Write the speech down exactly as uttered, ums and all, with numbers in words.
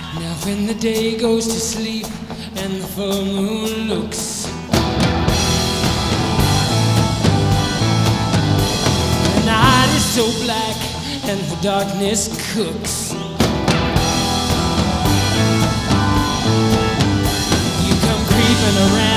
Now when the day goes to sleep and the full moon looks, the night is so black and the darkness cooks. You come creeping around